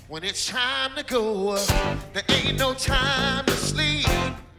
When it's time to go, there ain't no time to sleep.